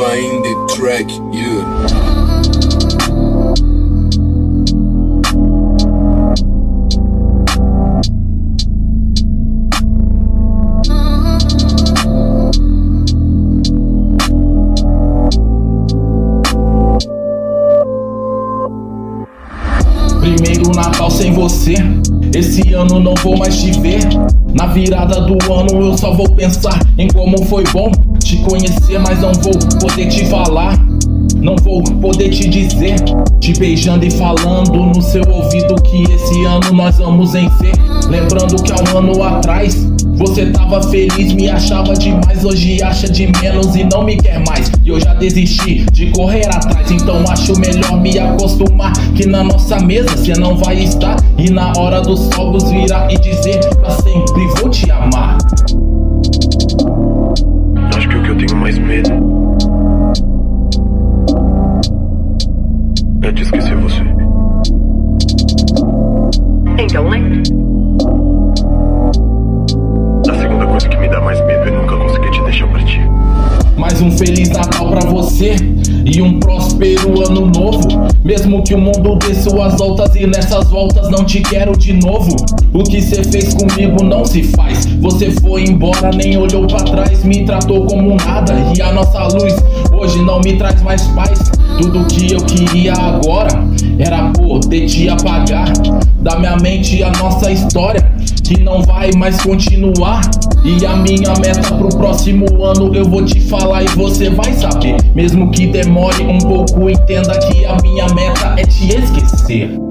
Noah in the track, yeah. Primeiro Natal sem você, esse ano não vou mais te ver. Na virada do ano eu só vou pensar em como foi bom te conhecer, mas não vou poder te falar, não vou poder te dizer, te beijando e falando no seu ouvido que esse ano nós vamos vencer. Lembrando que há um ano atrás você tava feliz, me achava demais, hoje acha de menos e não me quer mais. E eu já desisti de correr atrás, então acho melhor me acostumar que na nossa mesa cê não vai estar, e na hora dos fogos virar e dizer pra sempre vou te amar. Acho que o que eu tenho mais medo é de esquecer você. Então lembre. A segunda coisa que me dá mais medo é nunca conseguir te deixar partir. Mais um Feliz Natal pra você e um próspero ano novo. Mesmo que o mundo dê suas voltas e nessas voltas não te quero de novo. O que cê fez comigo não se faz. Você foi embora, nem olhou pra trás, me tratou como nada. E a nossa luz hoje não me traz mais paz. Tudo que eu queria agora era poder te apagar da minha mente a nossa história, que não vai mais continuar. E a minha meta pro próximo ano eu vou te falar e você vai saber. Mesmo que demore um pouco, entenda que a minha meta é te esquecer.